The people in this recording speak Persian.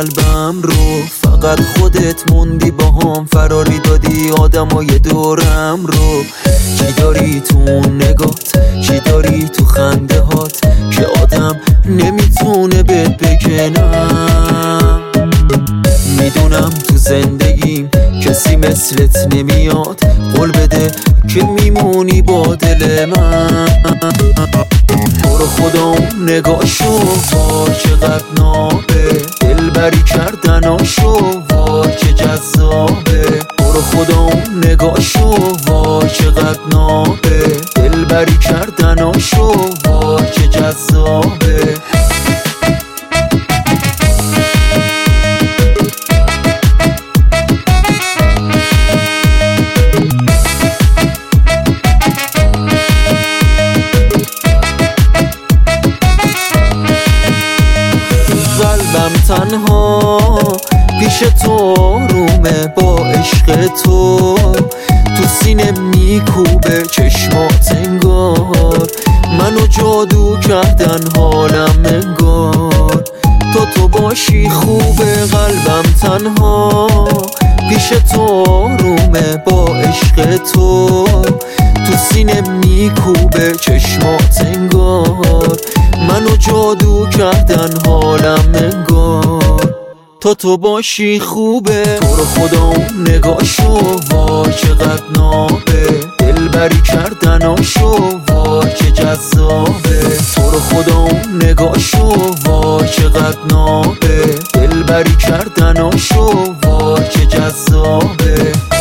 قلبم رو، فقط خودت موندی باهام، فراری دادی آدمای دورم رو. چی داری تو اون نگات، چی داری تو خنده هات که آدم نمیتونه بهت بگه نه. میدونم تو زندگیم کسی مثلت نمیاد، قول بده که میمونی با دل من. برو خدا اون نگاشو وای چقدر نابه، دلبری کردناشو وای چه جذابه. برو خدا اون نگاشو وای چقدر نابه، دلبری کردناشو وای چه جذابه. قلبم تنها پیش تو رومه، با عشق تو تو سینه میکوبه چشمات انگار، منو جادو کردن حالم انگار. تو باشی خوبه، قلبم تنها پیش تو رومه، با عشق تو تو سینه میکوبه چشمات انگار، منو جادو کردن حالم انگار. تو باشی خوبه، تو رو خدا اون نگاشو وای چقدر نابه، دلبری کردناشو وای چه جذابه. تو رو خدا اون نگاشو وای چقدر نابه، دلبری کردناشو وای چه جذابه.